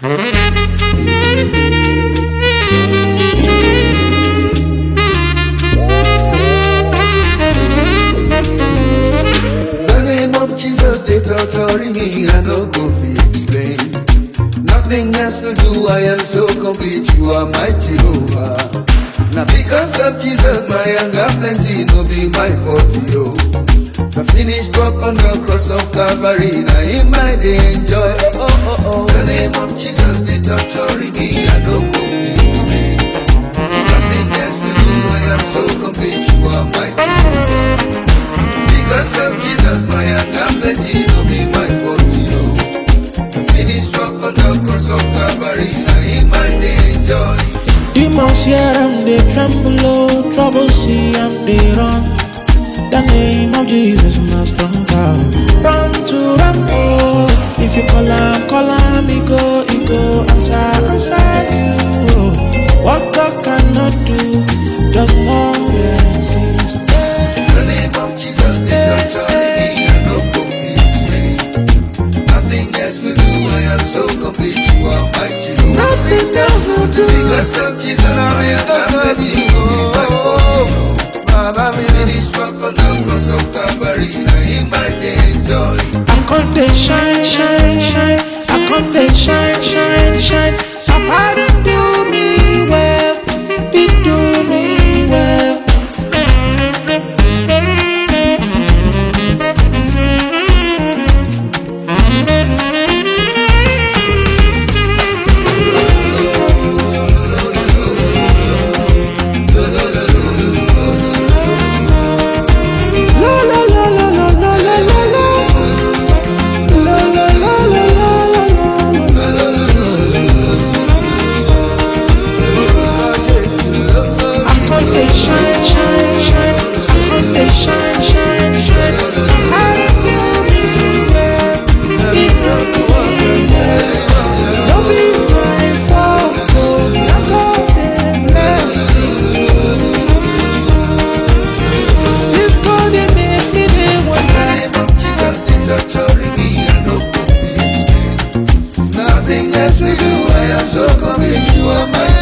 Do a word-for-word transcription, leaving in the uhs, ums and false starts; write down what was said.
The name of Jesus, they torturing me, I no go fit explain. Nothing else to do, I am so complete, you are my Jehovah. Now because of Jesus, my anger plenty, no be my fault, yo. The finished work on the cross of Calvary, now in my day enjoy, oh, oh, oh, oh. The name of Jesus, they torturing me, I no go fit explain. Nothing else to do, I am so complete, you are my Jehovah. Because of Jesus, my anger plenty, no be my fault, yo. The finished work on the cross of Calvary, now in my day enjoy. Demons hear and they tremble, oh, trouble see and they run. The name of Jesus, my strong tower. Run to run, oh. If you call him, call him, he go, he go, answer, answer you. Oh. What God cannot do, just know it exists. The name of Jesus, they torture me, I no go fit explain. Nothing else will do, I am so complete, you are my Jehovah. Nothing else will do. Because of Jesus, my anger plenty, no be my fault, yo. The finished work on the cross of Calvary, now in my day enjoy. I come they shine, shine, shine. I come they shine, shine, shine. Papa don't do me well, he do me well. Nothing else we do, I am so convinced you are my